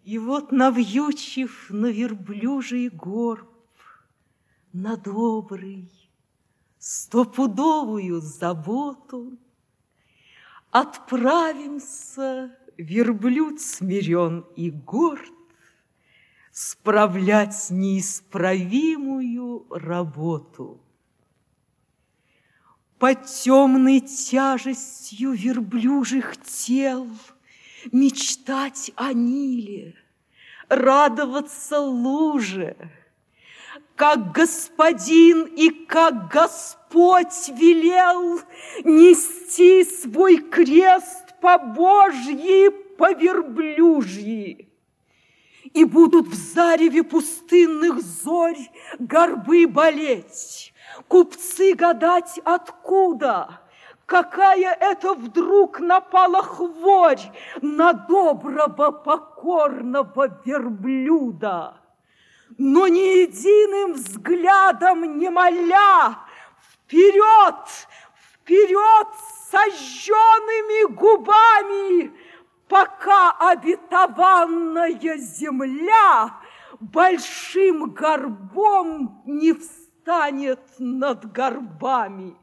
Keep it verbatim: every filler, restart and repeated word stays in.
И вот, навьючив на верблюжий горб, на добрый, стопудовую заботу, отправимся, верблюд смирен и горд, справлять неисправимую работу. Под темной тяжестью верблюжих тел мечтать о Ниле, радоваться луже, как господин и как Господь велел нести свой крест по Божьи, по верблюжьи. И будут в зареве пустынных зорь горбы болеть, купцы гадать, откуда, какая это вдруг напала хворь на доброго покорного верблюда. Но ни единым взглядом не моля, вперед, вперед с сожженными губами, пока обетованная земля большим горбом не встанет над горбами.